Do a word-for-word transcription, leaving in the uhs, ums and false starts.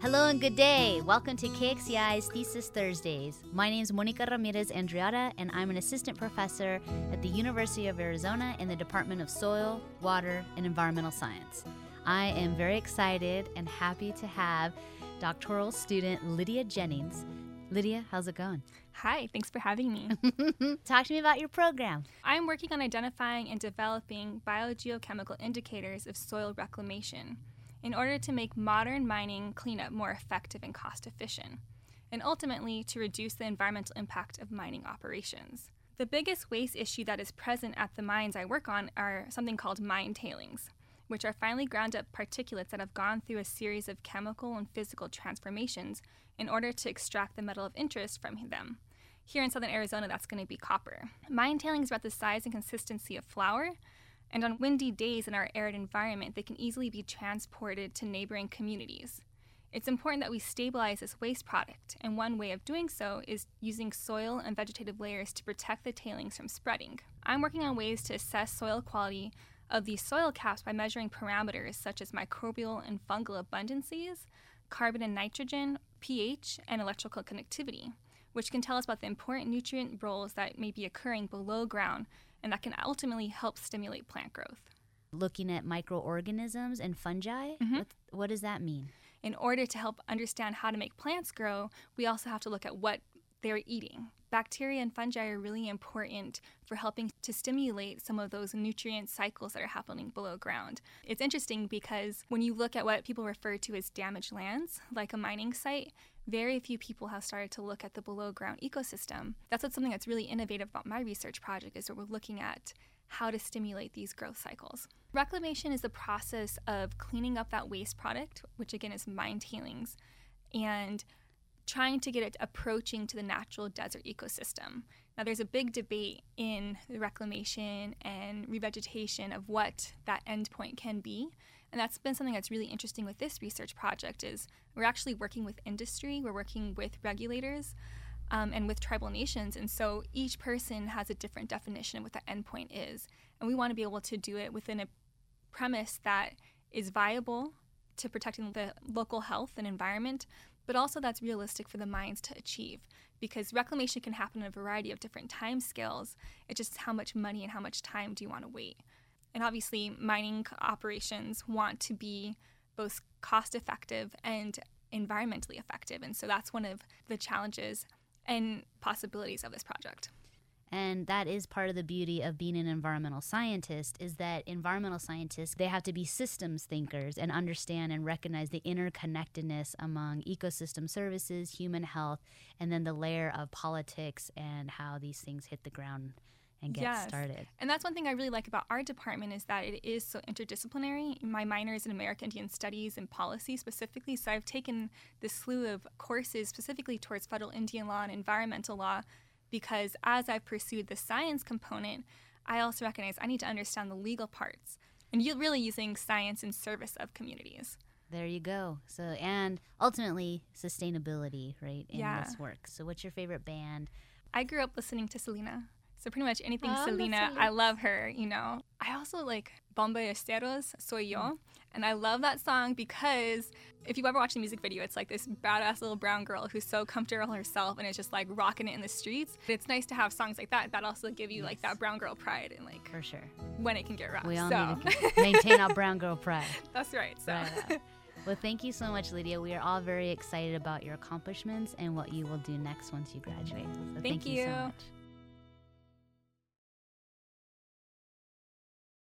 Hello and good day. Welcome to K X C I's Thesis Thursdays. My name is Monica Ramirez Andriada, and I'm an assistant professor at the University of Arizona in the Department of Soil, Water, and Environmental Science. I am very excited and happy to have doctoral student Lydia Jennings. Lydia, how's it going? Hi, thanks for having me. Talk to me about your program. I'm working on identifying and developing biogeochemical indicators of soil reclamation in order to make modern mining cleanup more effective and cost efficient, and ultimately to reduce the environmental impact of mining operations. The biggest waste issue that is present at the mines I work on are something called mine tailings, which are finely ground up particulates that have gone through a series of chemical and physical transformations in order to extract the metal of interest from them. Here in southern Arizona, that's going to be copper. Mine tailings are about the size and consistency of flour, and on windy days in our arid environment, they can easily be transported to neighboring communities. It's important that we stabilize this waste product, and one way of doing so is using soil and vegetative layers to protect the tailings from spreading. I'm working on ways to assess soil quality of these soil caps by measuring parameters such as microbial and fungal abundances, carbon and nitrogen, pH, and electrical conductivity, which can tell us about the important nutrient roles that may be occurring below ground and that can ultimately help stimulate plant growth. Looking at microorganisms and fungi, Mm-hmm. what, what does that mean? In order to help understand how to make plants grow, we also have to look at what they're eating. Bacteria and fungi are really important for helping to stimulate some of those nutrient cycles that are happening below ground. It's interesting because when you look at what people refer to as damaged lands, like a mining site, very few people have started to look at the below ground ecosystem. That's what's something that's really innovative about my research project, is that we're looking at how to stimulate these growth cycles. Reclamation is the process of cleaning up that waste product, which again is mine tailings, and trying to get it approaching to the natural desert ecosystem. Now, there's a big debate in the reclamation and revegetation of what that endpoint can be. And that's been something that's really interesting with this research project is we're actually working with industry, we're working with regulators, um, and with tribal nations. And so each person has a different definition of what that endpoint is. And we want to be able to do it within a premise that is viable to protecting the local health and environment, but also that's realistic for the mines to achieve, because reclamation can happen in a variety of different time scales. It's just how much money and how much time do you want to wait? And obviously, mining operations want to be both cost-effective and environmentally effective, and so that's one of the challenges and possibilities of this project. And that is part of the beauty of being an environmental scientist, is that environmental scientists, they have to be systems thinkers and understand and recognize the interconnectedness among ecosystem services, human health, and then the layer of politics and how these things hit the ground and get yes. started. And that's one thing I really like about our department, is that it is so interdisciplinary. My minor is in American Indian Studies and Policy specifically, so I've taken this slew of courses specifically towards federal Indian law and environmental law, because as I've pursued the science component, I also recognize I need to understand the legal parts, and you're really using science in service of communities. There you go. So, and ultimately, sustainability, right, in Yeah. this work. So what's your favorite band? I grew up listening to Selena. So pretty much anything Oh, Selena, that's sweet. I love her, you know. I also like Bomba Esteros, Soy Yo, and I love that song because if you've ever watched the music video, it's like this badass little brown girl who's so comfortable herself and is just like rocking it in the streets. It's nice to have songs like that that also give you like that brown girl pride and like For sure. when it can get rough. We all so. need to maintain our brown girl pride. That's right. So. Right on. Well, thank you so much, Lydia. We are all very excited about your accomplishments and what you will do next once you graduate. So thank, Thank you so you. much.